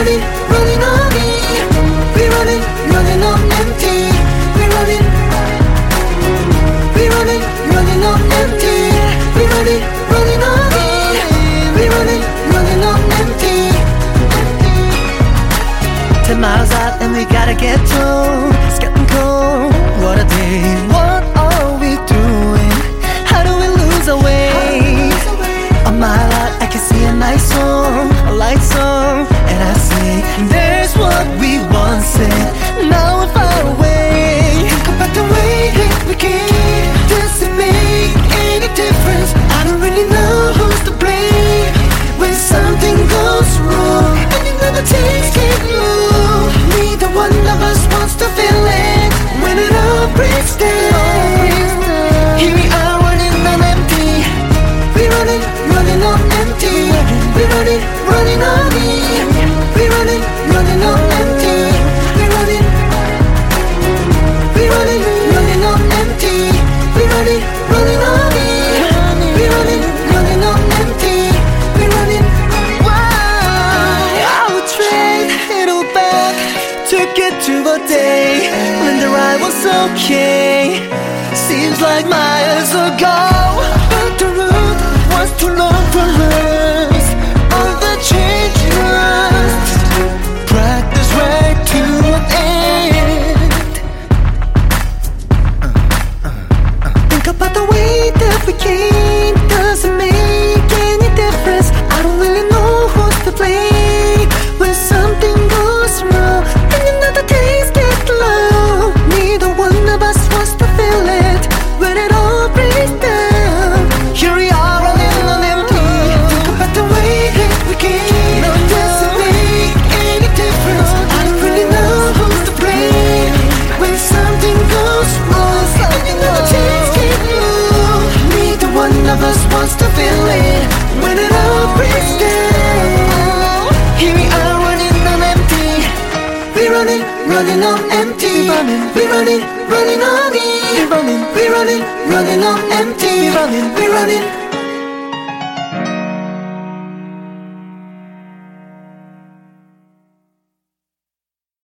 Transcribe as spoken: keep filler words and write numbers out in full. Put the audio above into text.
running, running on me. We running, running on empty. We running, we running, running on empty. We running, running on me. We running, running on empty. Ten miles out and we gotta get told. It's getting cold. What a day. What are we doing? How do we lose our way? A mile out I can see a nice song, a light song, and I say there's what we once said. Now we're far away. Think about the way that we came. Does it make any difference? I don't really know who's to blame when something goes wrong and you never taste it low. Neither one of us wants to feel it when it all breaks down. Here we are running on empty. We running, running on empty. We running, running on me. We running, running on empty. We running, we running, running on empty. We running, running on me. We running, running on empty. We running. Why I would trade it all back to get to a day when the ride was okay. Seems like miles ago, but the road was too long for us. All the change must practice right to an end. uh, uh, uh. Think about the way that we came. Doesn't make any difference. I don't really know who's to blame when something goes wrong and another days get low. Neither one of us wants to feel it when it all breaks down. Here we are running on empty. Think about the way that we came. No, doesn't make any difference. I don't really know who's to blame when something goes wrong and another days get low. Neither one of us wants to feel it when it all breaks down. Here we are running on empty. We running, running on empty. We running, running on me. We running, we running, running on empty. We running, we running.